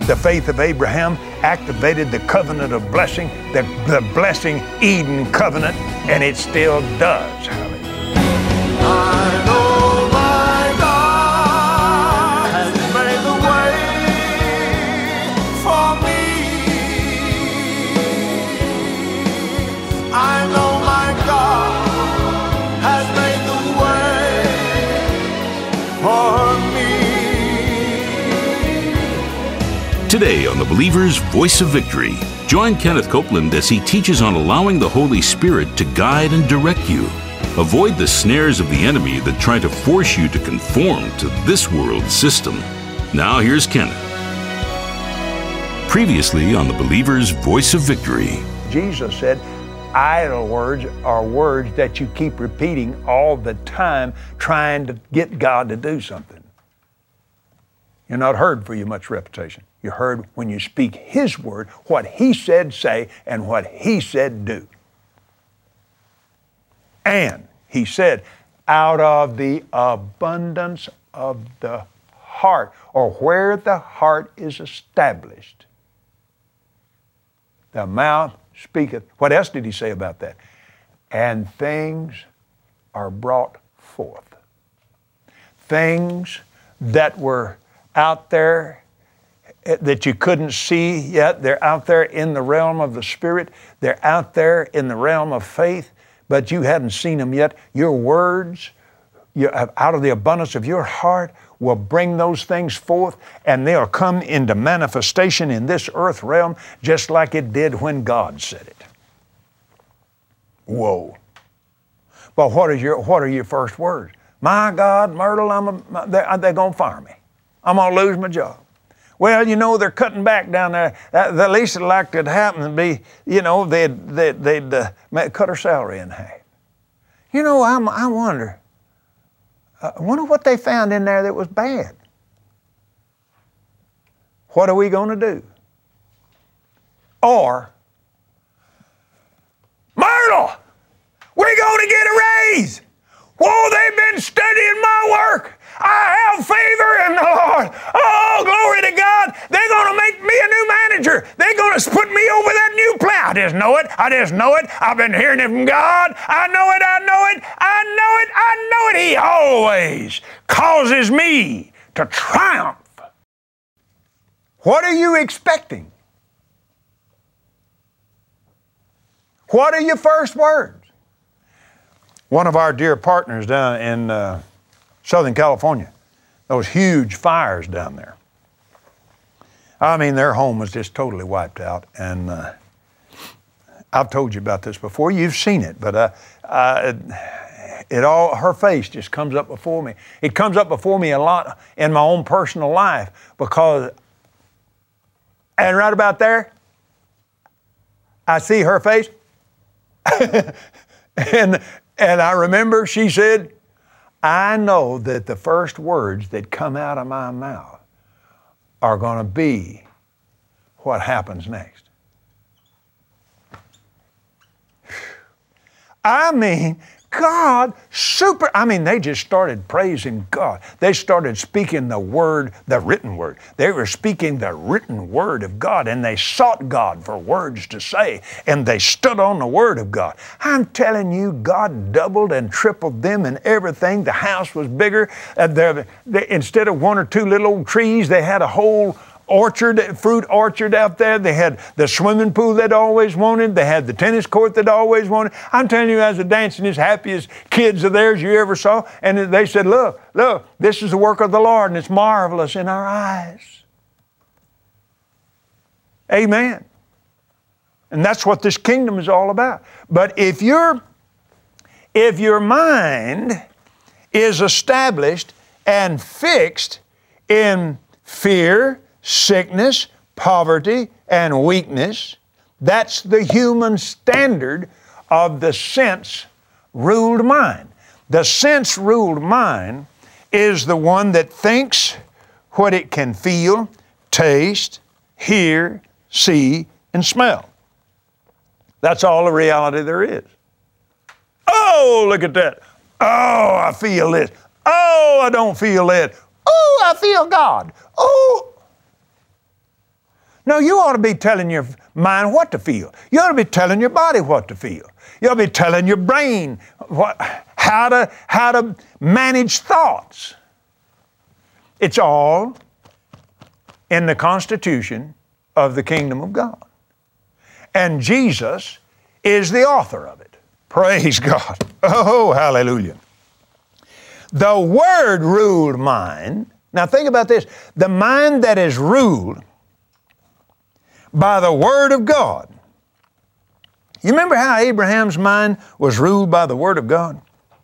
The faith of Abraham activated the covenant of blessing, the blessing Eden covenant, and it still does. Hallelujah. I know my God has made the way for me. I know my God has made the way for me. Today on The Believer's Voice of Victory, join Kenneth Copeland as he teaches on allowing the Holy Spirit to guide and direct you. Avoid the snares of the enemy that try to force you to conform to this world's system. Now here's Kenneth. Previously on The Believer's Voice of Victory. Jesus said, idle words are words that you keep repeating all the time, trying to get God to do something. You're not heard for your much repetition. You're heard when you speak His word, what He said say, and what He said do. And He said, out of the abundance of the heart, or where the heart is established, the mouth speaketh. What else did He say about that? And things are brought forth. Things that were out there that you couldn't see yet, they're out there in the realm of the Spirit. They're out there in the realm of faith, but you hadn't seen them yet. Your words, out of the abundance of your heart, will bring those things forth, and they'll come into manifestation in this earth realm just like it did when God said it. Whoa. But what are your first words? My God, Myrtle, they're going to fire me. I'm going to lose my job. Well, you know, they're cutting back down there. The least that like could happen would be, you know, they'd cut her salary in half. You know, I wonder what they found in there that was bad. What are we going to do? Or, Myrtle, we're going to get a raise. Whoa, they've been studying my work. I have favor in the Lord. Oh, glory to God. They're going to make me a new manager. They're going to put me over that new plan. I just know it. I've been hearing it from God. I know it. He always causes me to triumph. What are you expecting? What are your first words? One of our dear partners down in Southern California, those huge fires down there. I mean, their home was just totally wiped out. And I've told you about this before. You've seen it, but her face just comes up before me. It comes up before me a lot in my own personal life because, and right about there, I see her face. And I remember she said, I know that the first words that come out of my mouth are going to be what happens next. I mean, God, they just started praising God. They started speaking the word, the written word. They were speaking the written word of God, and they sought God for words to say, and they stood on the word of God. I'm telling you, God doubled and tripled them in everything. The house was bigger. Instead of one or two little old trees, they had a whole fruit orchard out there. They had the swimming pool they'd always wanted. They had the tennis court they'd always wanted. I'm telling you, as a dancing as happy as kids of theirs you ever saw. And they said, look, this is the work of the Lord, and it's marvelous in our eyes. Amen. And that's what this kingdom is all about. But if your mind is established and fixed in fear, sickness, poverty, and weakness, that's the human standard of the sense-ruled mind. The sense-ruled mind is the one that thinks what it can feel, taste, hear, see, and smell. That's all the reality there is. Oh, look at that. Oh, I feel this. Oh, I don't feel that. Oh, I feel God. Oh. No, you ought to be telling your mind what to feel. You ought to be telling your body what to feel. You ought to be telling your brain how to manage thoughts. It's all in the constitution of the kingdom of God. And Jesus is the author of it. Praise God. Oh, hallelujah. The Word ruled mind. Now think about this. The mind that is ruled by the Word of God. You remember how Abraham's mind was ruled by the Word of God?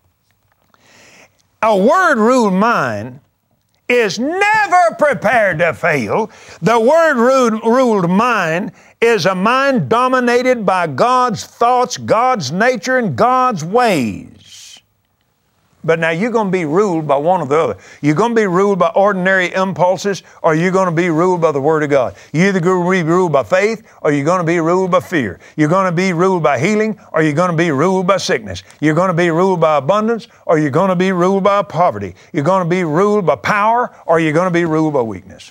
A Word-ruled mind is never prepared to fail. The Word-ruled mind is a mind dominated by God's thoughts, God's nature, and God's ways. But now you're going to be ruled by one or the other. You're going to be ruled by ordinary impulses, or you're going to be ruled by the Word of God. You're either going to be ruled by faith, or you're going to be ruled by fear. You're going to be ruled by healing, or you're going to be ruled by sickness. You're going to be ruled by abundance, or you're going to be ruled by poverty. You're going to be ruled by power, or you're going to be ruled by weakness.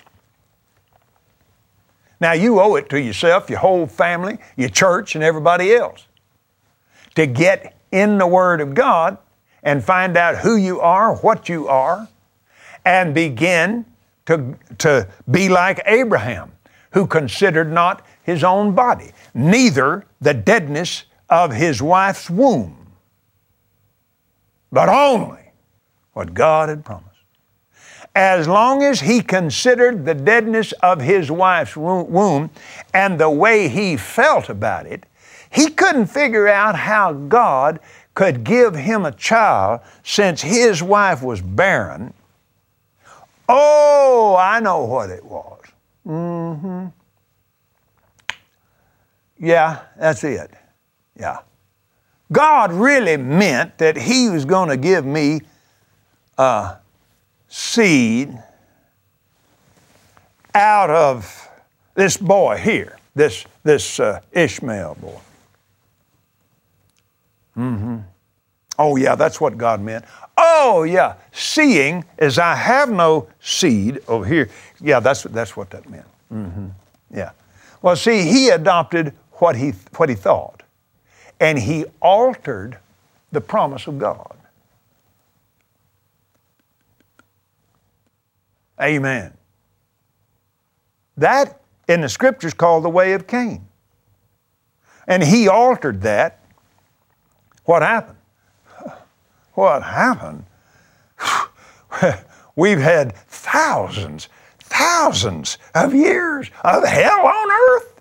Now you owe it to yourself, your whole family, your church, and everybody else to get in the Word of God and find out who you are, what you are, and begin to be like Abraham, who considered not his own body, neither the deadness of his wife's womb, but only what God had promised. As long as he considered the deadness of his wife's womb and the way he felt about it, he couldn't figure out how God could give him a child since his wife was barren. Oh, I know what it was. Yeah, that's it. Yeah. God really meant that he was going to give me a seed out of this boy here, this Ishmael boy. Oh, yeah, that's what God meant. Oh, yeah, seeing as I have no seed over here. Yeah, that's what that meant. Yeah. Well, see, he adopted what he thought, and he altered the promise of God. Amen. That in the Scriptures called the way of Cain. And he altered that. What happened? What happened? We've had thousands of years of hell on earth.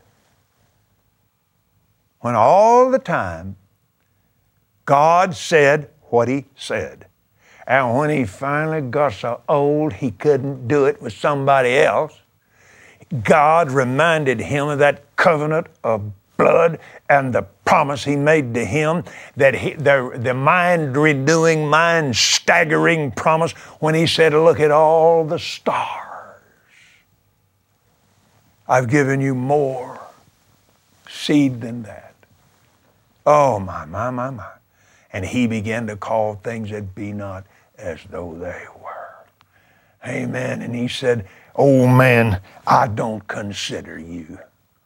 When all the time God said what he said. And when he finally got so old he couldn't do it with somebody else, God reminded him of that covenant of blood and the promise he made to him, that the mind-renewing, mind-staggering promise when he said, look at all the stars. I've given you more seed than that. Oh, my. And he began to call things that be not as though they were. Amen. And he said, oh man, I don't consider you.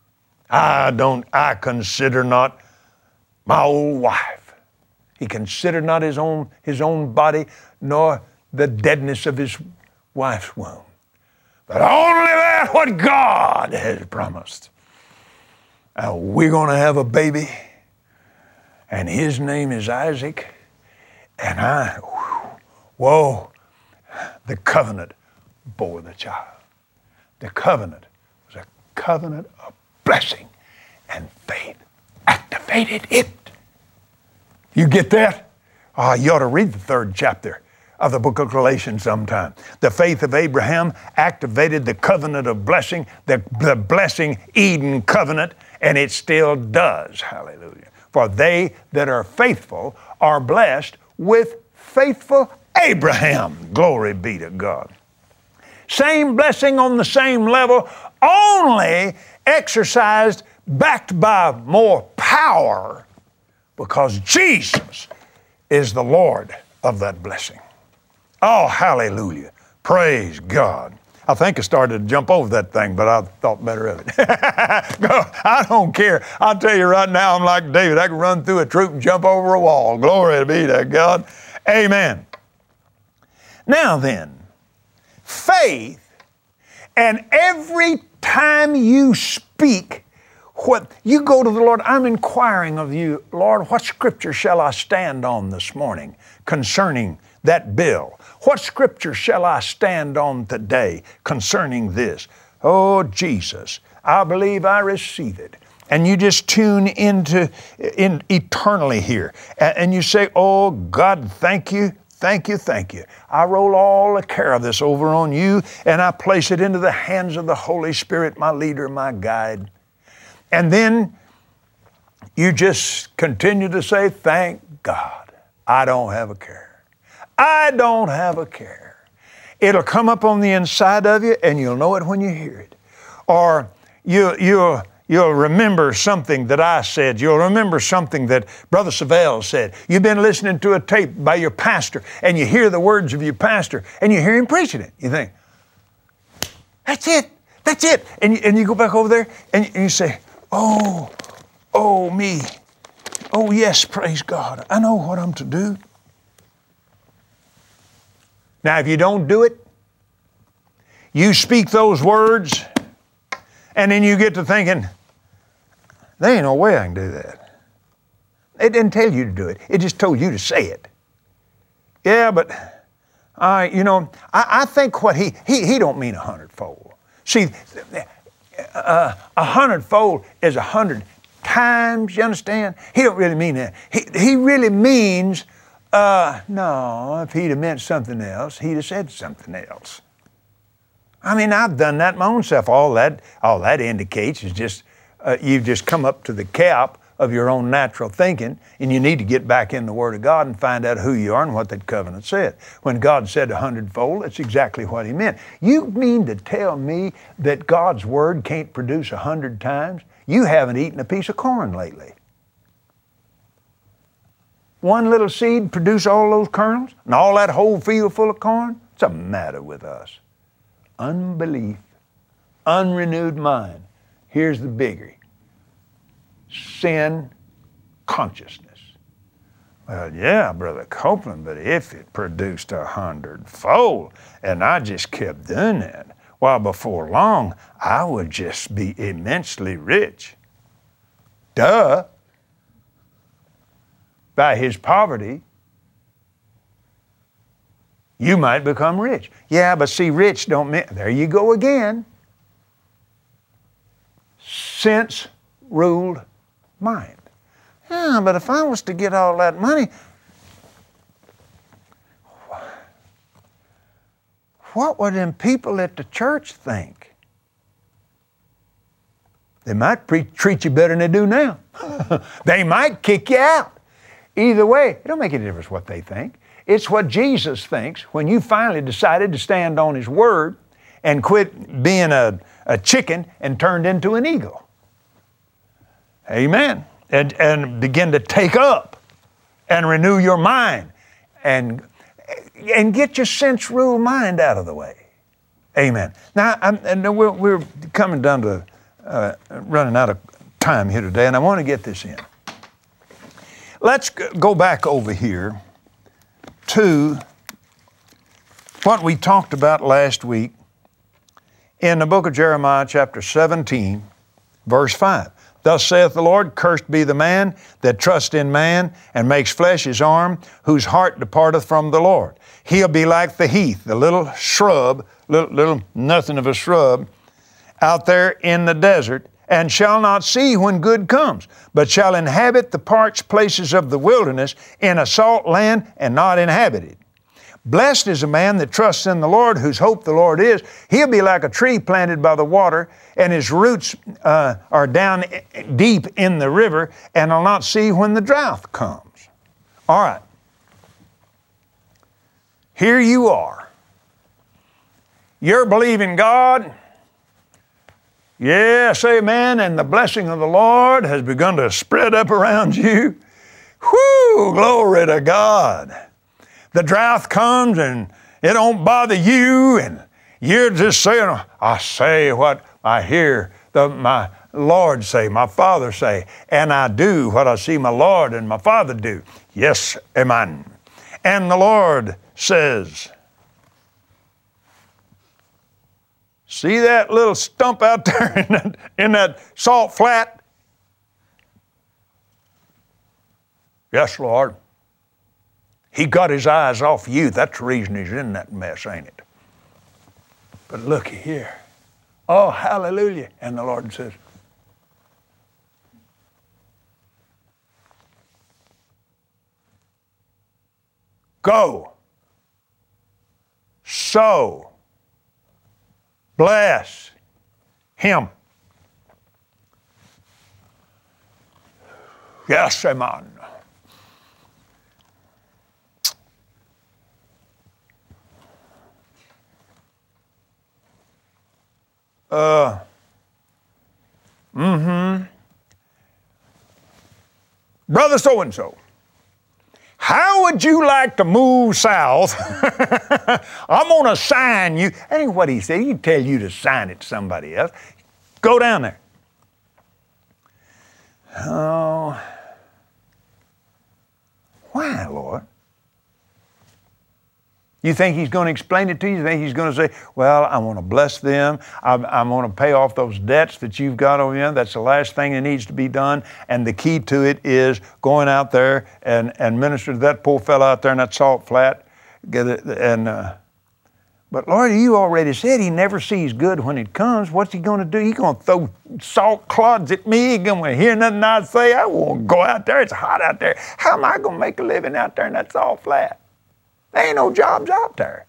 I consider not my old wife. He considered not his own body, nor the deadness of his wife's womb, but only that what God has promised. Now, we're going to have a baby, and his name is Isaac, and the covenant bore the child. The covenant was a covenant of blessing, and faith activated it. You get that? You ought to read the 3rd chapter of the book of Galatians sometime. The faith of Abraham activated the covenant of blessing, the blessing Eden covenant, and it still does. Hallelujah. For they that are faithful are blessed with faithful Abraham. Glory be to God. Same blessing on the same level, only exercised, backed by more power, because Jesus is the Lord of that blessing. Oh, hallelujah. Praise God. I think I started to jump over that thing, but I thought better of it. I don't care. I'll tell you right now, I'm like David. I can run through a troop and jump over a wall. Glory be to God. Amen. Now then, faith, and every time you speak, what you go to the Lord, I'm inquiring of you, Lord, what scripture shall I stand on this morning concerning that bill? What scripture shall I stand on today concerning this? Oh, Jesus, I believe I receive it. And you just tune in eternally here. And you say, oh, God, thank you. Thank you, thank you. I roll all the care of this over on you, and I place it into the hands of the Holy Spirit, my leader, my guide. And then you just continue to say, thank God, I don't have a care. I don't have a care. It'll come up on the inside of you, and you'll know it when you hear it. Or you'll remember something that I said. You'll remember something that Brother Savelle said. You've been listening to a tape by your pastor, and you hear the words of your pastor, and you hear him preaching it. You think, that's it. That's it. And you go back over there, and you say, oh, me. Oh, yes, praise God. I know what I'm to do. Now, if you don't do it, you speak those words, and then you get to thinking, there ain't no way I can do that. It didn't tell you to do it. It just told you to say it. Yeah, but I think what he don't mean 100-fold. See, 100-fold is 100 times, you understand? He don't really mean that. He really means, no, if he'd have meant something else, he'd have said something else. I mean, I've done that my own self. All that indicates is just you've just come up to the cap of your own natural thinking, and you need to get back in the Word of God and find out who you are and what that covenant said. When God said 100-fold, it's exactly what He meant. You mean to tell me that God's Word can't produce 100 times? You haven't eaten a piece of corn lately. One little seed produce all those kernels and all that whole field full of corn? What's the matter with us? Unbelief, unrenewed mind. Here's the biggie. Sin consciousness. Well, yeah, Brother Copeland, but if it produced 100-fold and I just kept doing that, well, before long, I would just be immensely rich. Duh. By his poverty, you might become rich. Yeah, but see, rich don't mean, there you go again. Sense-ruled mind. Yeah, but if I was to get all that money, what would them people at the church think? They might treat you better than they do now. They might kick you out. Either way, it don't make any difference what they think. It's what Jesus thinks when you finally decided to stand on His Word and quit being a chicken and turned into an eagle. Amen. And begin to take up and renew your mind and get your sense-ruled mind out of the way. Amen. Now, we're coming down to running out of time here today, and I want to get this in. Let's go back over here to what we talked about last week in the book of Jeremiah, chapter 17, verse 5. Thus saith the Lord, cursed be the man that trusts in man and makes flesh his arm, whose heart departeth from the Lord. He'll be like the heath, the little shrub, little nothing of a shrub, out there in the desert, and shall not see when good comes, but shall inhabit the parched places of the wilderness in a salt land and not inhabited. Blessed is a man that trusts in the Lord, whose hope the Lord is. He'll be like a tree planted by the water, and his roots are down deep in the river, and will not see when the drought comes. All right. Here you are. You're believing God. Yes, amen, and the blessing of the Lord has begun to spread up around you. Whoo, glory to God. The drought comes and it don't bother you, and You're just saying, I say what I hear my Lord say, my Father say, and I do what I see my Lord and my Father do. Yes, amen. And the Lord says, see that little stump out there in that salt flat? Yes, Lord. He got his eyes off you. That's the reason he's in that mess, ain't it? But look here. Oh, hallelujah. And the Lord says, go, sow, bless him. Yes, amen. Brother so-and-so, how would you like to move south? I'm going to sign you. That ain't what he said. He'd tell you to sign it to somebody else. Go down there. Oh, why, Lord? You think he's going to explain it to you? You think he's going to say, well, I want to bless them. I'm going to pay off those debts that you've got on them. That's the last thing that needs to be done. And the key to it is going out there and minister to that poor fellow out there in that salt flat. But Lord, you already said he never sees good when it comes. What's he going to do? He's going to throw salt clods at me. He's going to hear nothing I say. I won't go out there. It's hot out there. How am I going to make a living out there in that salt flat? There ain't no jobs out there.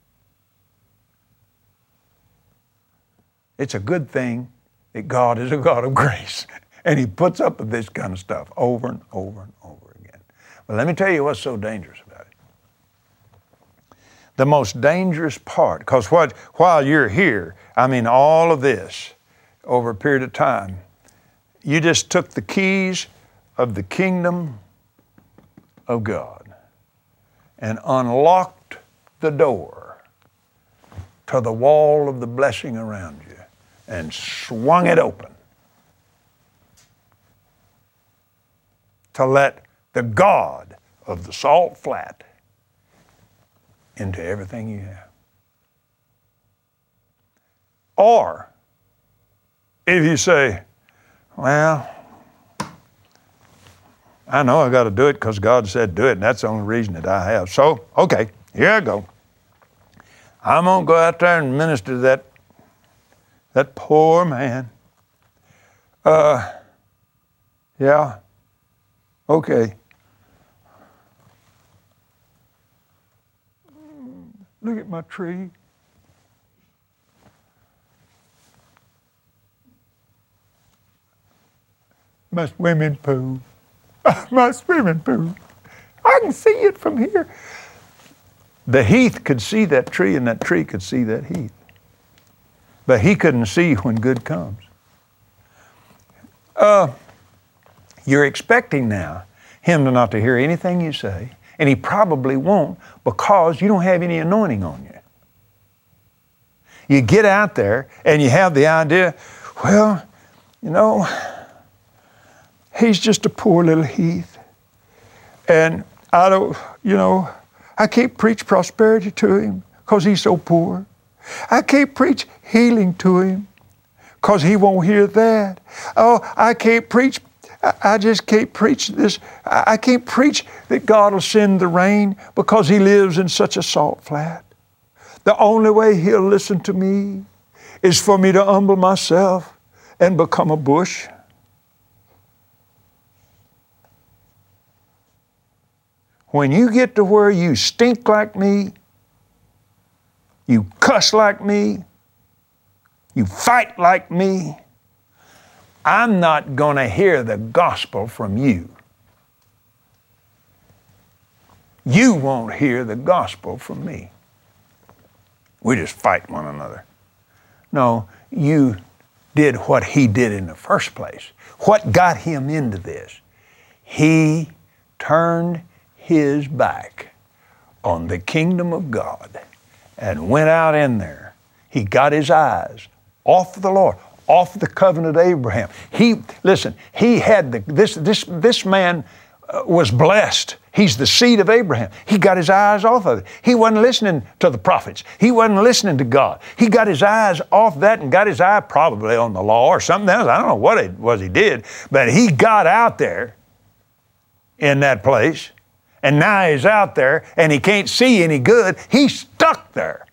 It's a good thing that God is a God of grace. And he puts up with this kind of stuff over and over and over again. But let me tell you what's so dangerous about it. The most dangerous part, because while you're here, I mean all of this, over a period of time, you just took the keys of the kingdom of God and unlocked the door to the wall of the blessing around you and swung it open to let the God of the salt flat into everything you have. Or if you say, well, I know I got to do it because God said do it, and that's the only reason that I have. So, okay, here I go. I'm going to go out there and minister to that poor man. Yeah, okay. Look at my tree. My swimming pool. My swimming pool. I can see it from here. The heath could see that tree, and that tree could see that heath. But he couldn't see when good comes. You're expecting now him not to hear anything you say, and he probably won't because you don't have any anointing on you. You get out there and you have the idea, well, you know, he's just a poor little heath. And I don't, you know, I can't preach prosperity to him because he's so poor. I can't preach healing to him because he won't hear that. Oh, I can't preach, I just can't preach this. I can't preach that God will send the rain because he lives in such a salt flat. The only way he'll listen to me is for me to humble myself and become a bush. When you get to where you stink like me, you cuss like me, you fight like me, I'm not going to hear the gospel from you. You won't hear the gospel from me. We just fight one another. No, you did what he did in the first place. What got him into this? He turned his back on the kingdom of God and went out in there He got his eyes off the Lord, off the covenant of Abraham. He had this man was blessed. He's the seed of Abraham. He got his eyes off of it. He wasn't listening to the prophets. He wasn't listening to God. He got his eyes off that and got his eye probably on the law or something else. I don't know what it was he did, but he got out there in that place, and now he's out there and he can't see any good. He's stuck there.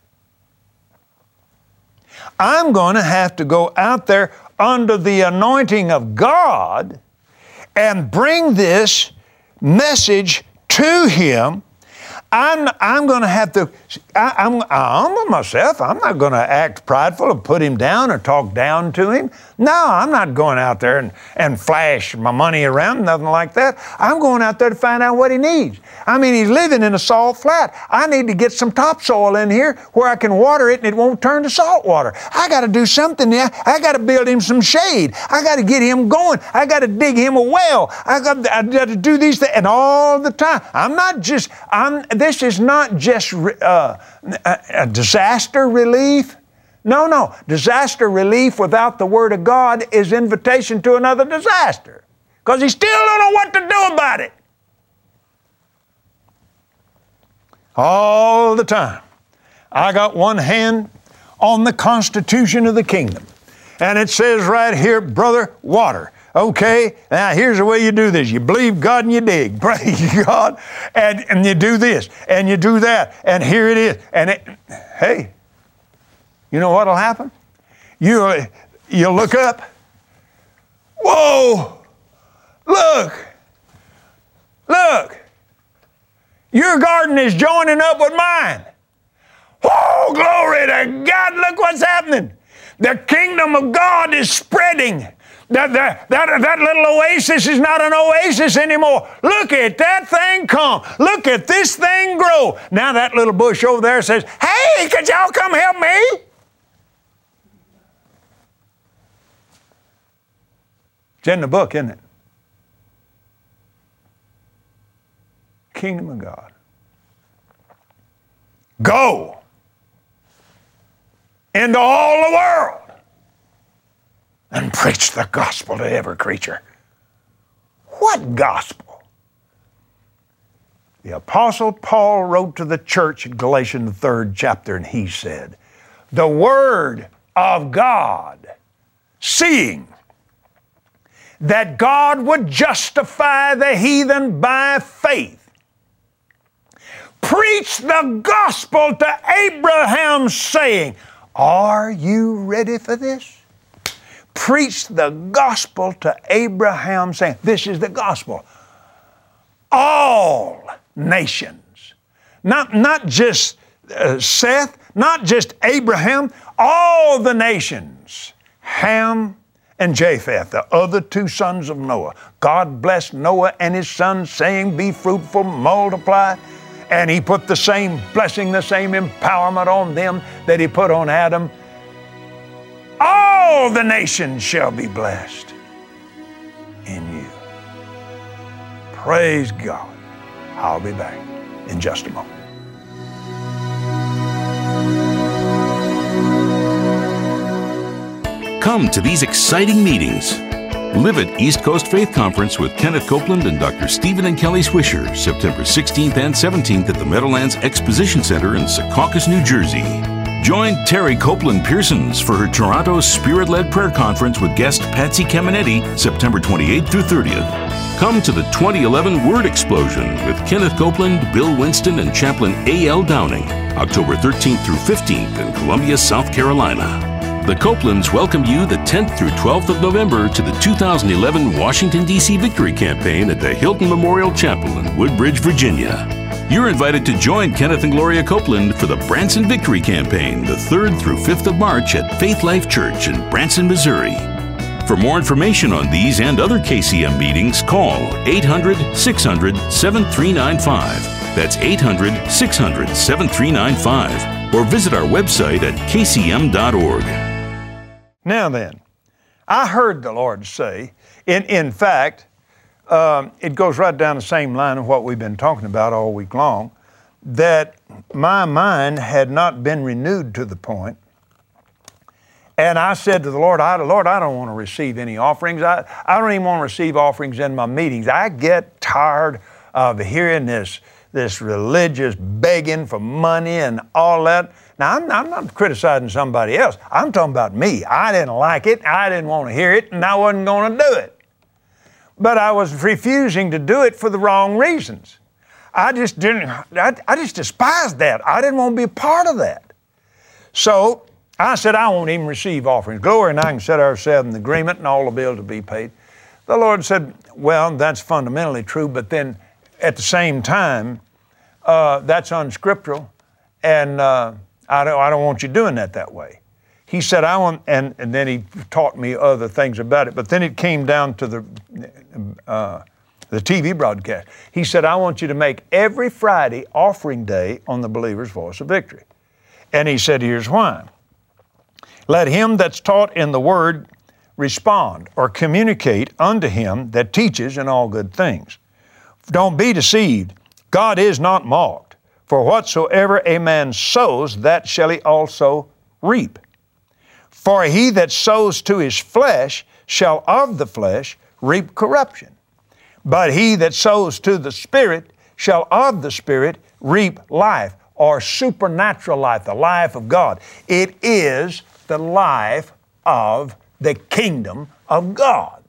I'm going to have to go out there under the anointing of God and bring this message to him. I'm going to have to, I'm myself, I'm not going to act prideful and put him down or talk down to him. No, I'm not going out there and flash my money around, nothing like that. I'm going out there to find out what he needs. I mean, he's living in a salt flat. I need to get some topsoil in here where I can water it and it won't turn to salt water. I got to do something there. I got to build him some shade. I got to get him going. I got to dig him a well. I got to do these things. And all the time, this is not just a disaster relief. No. Disaster relief without the Word of God is invitation to another disaster, because he still don't know what to do about it. All the time. I got one hand on the Constitution of the kingdom, and it says right here, brother, water. Okay, now here's the way you do this. You believe God and you dig. Praise God. And you do this and you do that. And here it is. Hey, you know what'll happen? You'll look up. Whoa! Look! Your garden is joining up with mine. Oh, glory to God. Look what's happening. The kingdom of God is spreading. That little oasis is not an oasis anymore. Look at that thing come. Look at this thing grow. Now that little bush over there says, hey, could y'all come help me? It's in the book, isn't it? Kingdom of God. Go into all the world and preach the gospel to every creature. What gospel? The Apostle Paul wrote to the church in Galatians, the 3rd chapter, and he said, the Word of God, seeing that God would justify the heathen by faith, preach the gospel to Abraham, saying, are you ready for this? Preach the gospel to Abraham, saying, this is the gospel. All nations, not just Seth, not just Abraham, all the nations, Ham and Japheth, the other two sons of Noah. God blessed Noah and his sons, saying, be fruitful, multiply. And he put the same blessing, the same empowerment on them that he put on Adam. All the nations shall be blessed in you. Praise God. I'll be back in just a moment. Come to these exciting meetings. Live at East Coast Faith Conference with Kenneth Copeland and Dr. Stephen and Kelly Swisher, September 16th and 17th at the Meadowlands Exposition Center in Secaucus, New Jersey. Join Terry Copeland Pearsons for her Toronto Spirit-Led Prayer Conference with guest Patsy Caminetti, September 28th through 30th. Come to the 2011 Word Explosion with Kenneth Copeland, Bill Winston, and Chaplain A.L. Downing, October 13th through 15th in Columbia, South Carolina. The Copelands welcome you the 10th through 12th of November to the 2011 Washington, D.C. Victory Campaign at the Hilton Memorial Chapel in Woodbridge, Virginia. You're invited to join Kenneth and Gloria Copeland for the Branson Victory Campaign the 3rd through 5th of March at Faith Life Church in Branson, Missouri. For more information on these and other KCM meetings, call 800-600-7395. That's 800-600-7395. Or visit our website at kcm.org. Now then, I heard the Lord say, in fact, it goes right down the same line of what we've been talking about all week long, that my mind had not been renewed to the point And I said to the Lord, Lord, I don't want to receive any offerings. I don't even want to receive offerings in my meetings. I get tired of hearing this religious begging for money and all that. Now, I'm not criticizing somebody else. I'm talking about me. I didn't like it. I didn't want to hear it, and I wasn't going to do it. But I was refusing to do it for the wrong reasons. I just despised that. I didn't want to be a part of that. So I said, I won't even receive offerings. Glory and I can set ourselves in agreement and all the bills will be paid. The Lord said, well, that's fundamentally true, but then at the same time, that's unscriptural, and I don't want you doing that way. He said, and then he taught me other things about it, but then it came down to the TV broadcast. He said, I want you to make every Friday offering day on the Believer's Voice of Victory. And he said, here's why. Let him that's taught in the word respond or communicate unto him that teaches in all good things. Don't be deceived. God is not mocked. For whatsoever a man sows, that shall he also reap. For he that sows to his flesh shall of the flesh reap corruption. But he that sows to the Spirit shall of the Spirit reap life, or supernatural life, the life of God. It is the life of the kingdom of God.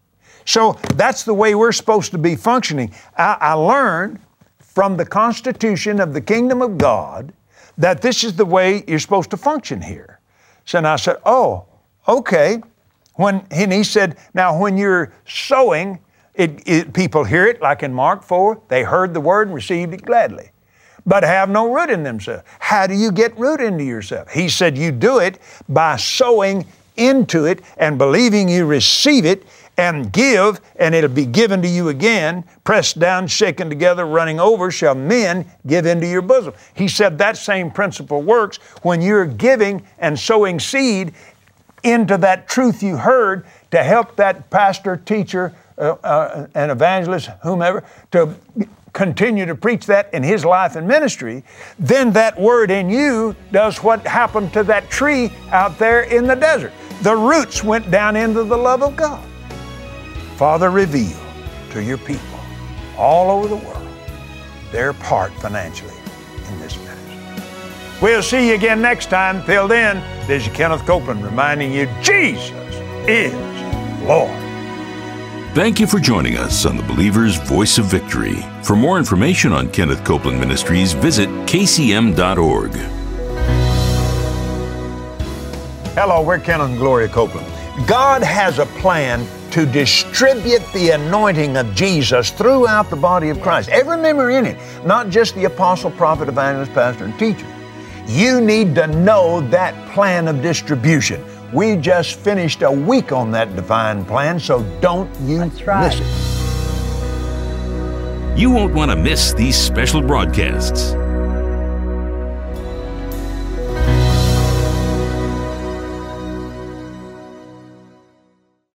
So that's the way we're supposed to be functioning. I learned from the Constitution of the kingdom of God that this is the way you're supposed to function here. So I said, oh, okay. And he said, now when you're sowing, people hear it, like in Mark 4, they heard the word and received it gladly, but have no root in themselves. How do you get root into yourself? He said, you do it by sowing into it and believing you receive it and give, and it'll be given to you again, pressed down, shaken together, running over, shall men give into your bosom. He said that same principle works when you're giving and sowing seed into that truth you heard to help that pastor, teacher, an evangelist, whomever, to continue to preach that in his life and ministry. Then that word in you does what happened to that tree out there in the desert. The roots went down into the love of God. Father, reveal to your people all over the world their part financially in this ministry. We'll see you again next time. Till then, this is Kenneth Copeland reminding you Jesus is Lord. Thank you for joining us on the Believer's Voice of Victory. For more information on Kenneth Copeland Ministries, visit kcm.org. Hello, we're Kenneth and Gloria Copeland. God has a plan to distribute the anointing of Jesus throughout the body of Christ. Every member in it, not just the apostle, prophet, evangelist, pastor, and teacher. You need to know that plan of distribution. We just finished a week on that divine plan, so don't you miss it. You won't want to miss these special broadcasts.